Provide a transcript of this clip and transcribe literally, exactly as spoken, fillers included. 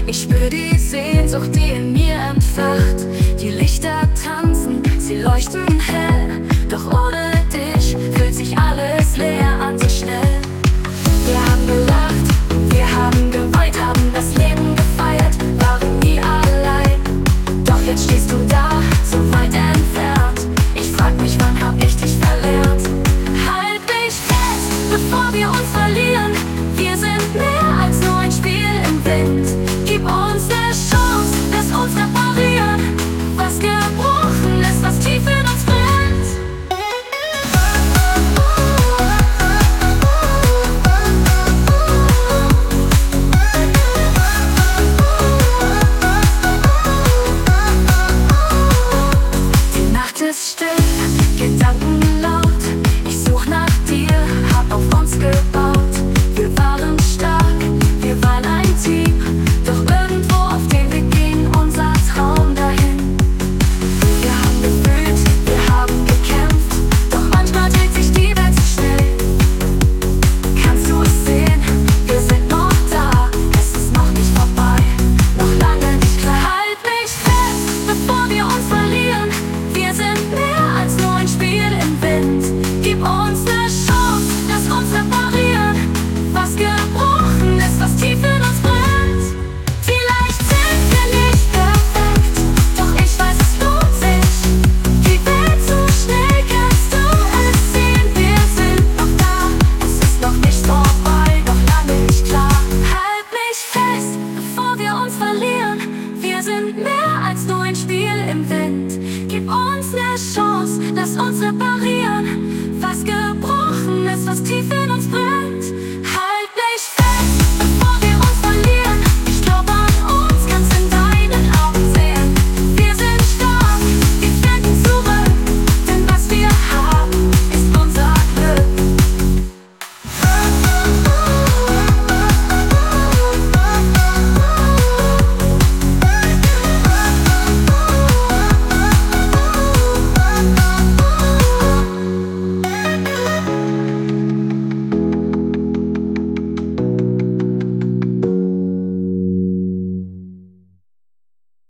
Ich spür die Sehnsucht, die in mir entfacht. Die Lichter tanzen, sie leuchten hell. Doch ohne dich fühlt sich alles leer an, so schnell. Wir haben gelacht, wir haben geweint, haben das Leben gefeiert, waren nie allein. Doch jetzt stehst du da, so weit entfernt. Ich frag mich, wann hab ich dich verlernt? Halt mich fest, bevor wir uns verlieren. Wir sind mehr als nur ein Spiel im Wind. Gib uns eine Chance, lass uns reparieren, was gebrochen ist, was tief in uns brennt. Die Nacht ist still, Gedanken laut. Ich such nach dir, hab auf uns gebaut. Wir waren stark, wir waren ein Team. Doch irgendwo auf dem Weg ging unser Traum dahin. Wir haben gefühlt, wir haben gekämpft. Doch manchmal dreht sich die Welt zu schnell. Kannst du es sehen? Wir sind noch da. Es ist noch nicht vorbei, noch lange nicht klar. Halt mich fest, bevor wir uns verlieren. Wir sind mehr als nur ein Spiel im Wind. Gib uns eine Chance, lass uns reparieren, was gebrochen ist, was tief in uns brennt. Vielleicht sind wir nicht perfekt, doch ich weiß, es lohnt sich. Die Welt so schnell, kannst du es sehen? Wir sind noch da, es ist noch nicht vorbei, noch lange nicht klar. Halt mich fest, bevor wir uns verlieren. Wir sind mehr als nur ein Spiel im Wind. Gib uns eine Chance, lass uns reparieren.